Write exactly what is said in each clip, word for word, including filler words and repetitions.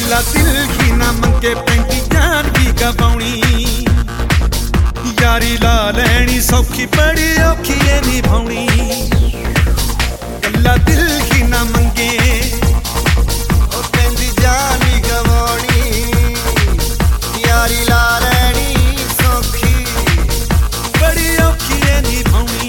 कला दिल ही ना मंगे पैंती जान भी गवाउणी यारी ला लैनी सौखी बड़ी औखी है निभाउणी कला दिल ही ना मंगे ओ पैंती जान भी गवाउणी यारी ला लैनी सौखी बड़ी औखी है निभाउणी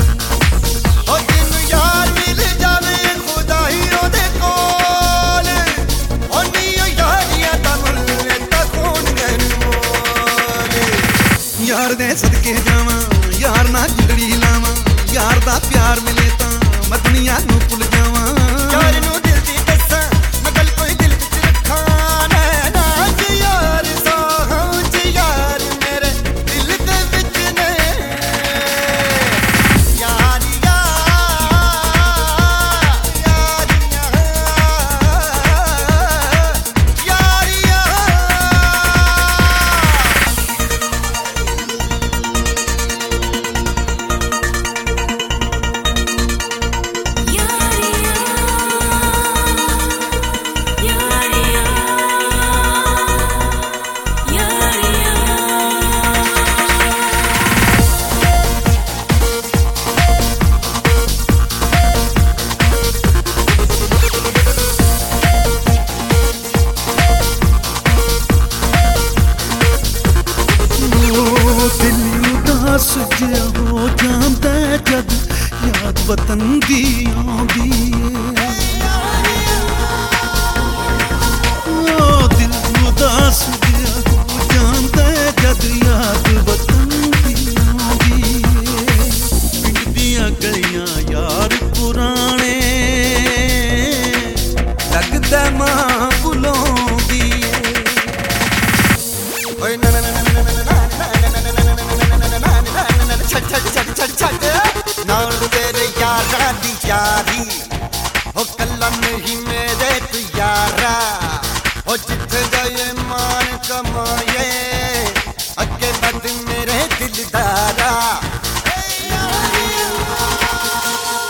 यार दे सदके जावा यार ना जिंदड़ी लावा यार दा प्यार मिले ता मैं दुनिया नू भुल जावा यार नू दिल दी दस्सां मैं गल कोई दिल विच रखां ना जी यार साहां जी यार मेरे दिल दे विच ने यारिया यारिया यारिया सजिया हो जांदा जद याद वतन दी आंदी ओ दिल उदास जिया हो जांदा जद याद वतन दी आंदी पिंड दियां गलियां यार पुराने लगदा मां भुलाउंदी ओए ना ना ना नाल तेरे यारा दी यारी हो कला नहीं मेरे तू यारा हो जिथे जाए मान कमाए अगे बद मेरे दिलदारा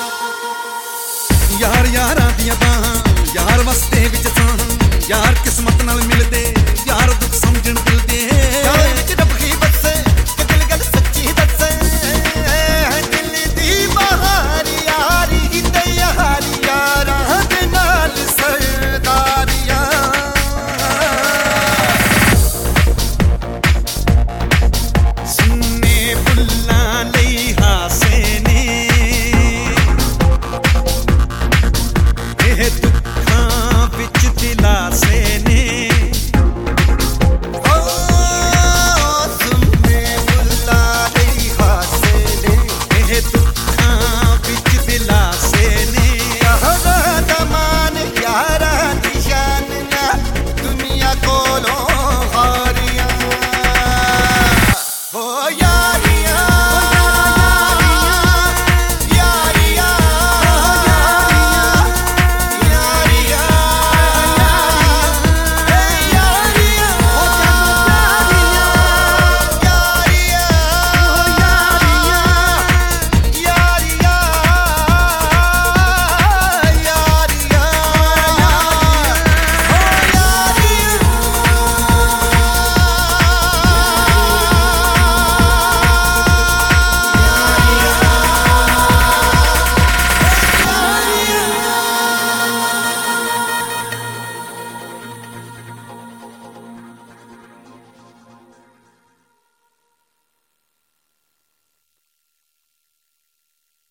यार यारा दियां बाहां यार वस्ते विच सां यार किस्मत